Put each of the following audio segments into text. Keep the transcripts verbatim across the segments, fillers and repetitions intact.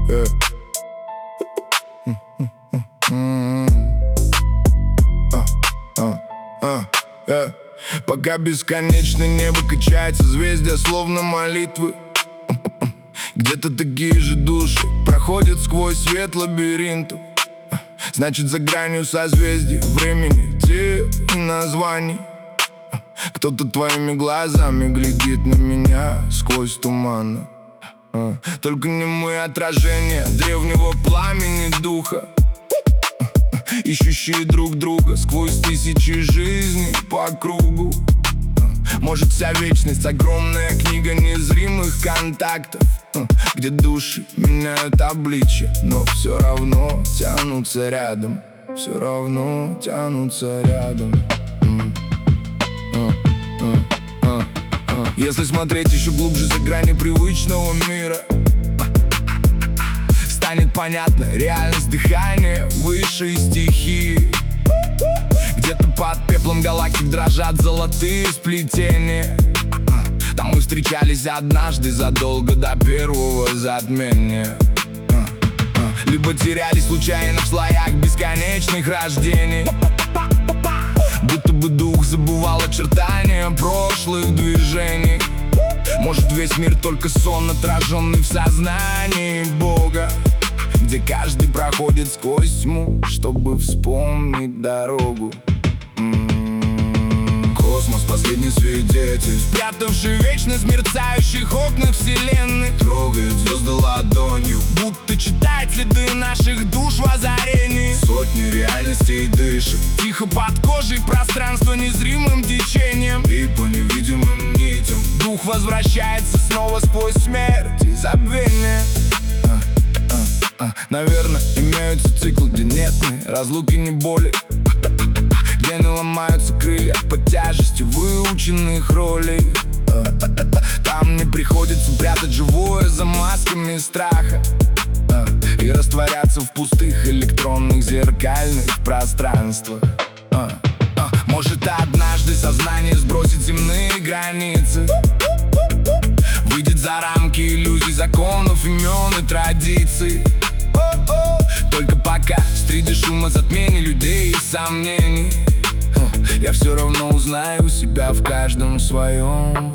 yeah. uh, uh, uh, yeah. Пока бесконечно небо качается, звезды словно молитвы. Где-то такие же души проходят сквозь свет лабиринтов. Значит, за гранью созвездий, времени, те названий. Кто-то твоими глазами глядит на меня сквозь туман. Только не мы отражения древнего пламени духа, ищущие друг друга сквозь тысячи жизней по кругу. Может, вся вечность — огромная книга незримых контактов, где души меняют обличье, но все равно тянутся рядом, все равно тянутся рядом. Если смотреть еще глубже за грани привычного мира, станет понятно реальность дыхания высшей стихии. Где-то под пеплом галактик дрожат золотые сплетения. Там мы встречались однажды задолго до первого затмения. Либо терялись случайно в слоях бесконечных рождений. Будто бы дух забывал очертания прошлых движений. Может, весь мир только сон, отраженный в сознании Бога, где каждый проходит сквозь тьму, чтобы вспомнить дорогу. М-м-м. Космос — последний свидетель, спрятавший вечность в мерцающих окнах вселенной. Трогает звезды ладонью, будто читает следы наших душ в озарении. Сотни реальностей дышит тихо под кожей пространство незримым течением. И по невидимым нитям дух возвращается снова сквозь смерть и забвение. Наверное, имеются циклы, где нет ни разлуки, ни боли, где не ломаются крылья под тяжестью выученных ролей. Там не приходится прятать живое за масками страха и растворяться в пустых электронных зеркальных пространствах. Может, однажды сознание сбросит земные границы, выйдет за рамки иллюзий, законов, имен и традиций. Только пока среди шума затмений людей и сомнений я все равно узнаю себя в каждом своем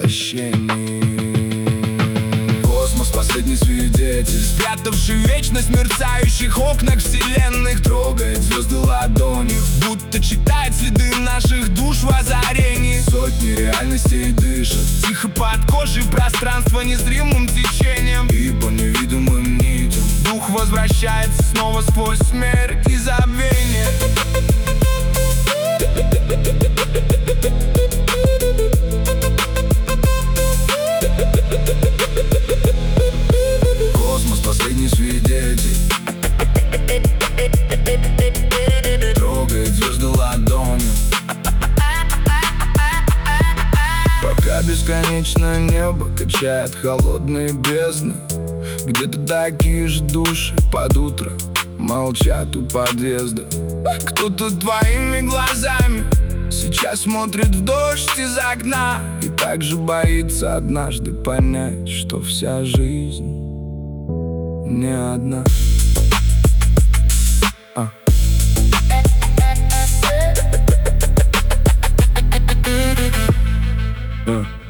воплощении. Космос — последний свидетель, спрятавший вечность в мерцающих окнах вселенных. Трогает звезды ладонью, будто читает следы наших душ в озарении. Сотни реальностей дышат тихо под кожей пространство незримым течением. И по невидимым нитям дух возвращается снова сквозь смерть и забвение. Космос — последний свидетель, трогает звезды ладонью. Пока бесконечно небо качает холодные бездны, где-то такие же души под утро молчат у подъезда. Кто-то твоими глазами сейчас смотрит в дождь из окна и также боится однажды понять, что вся жизнь не одна. А. Uh.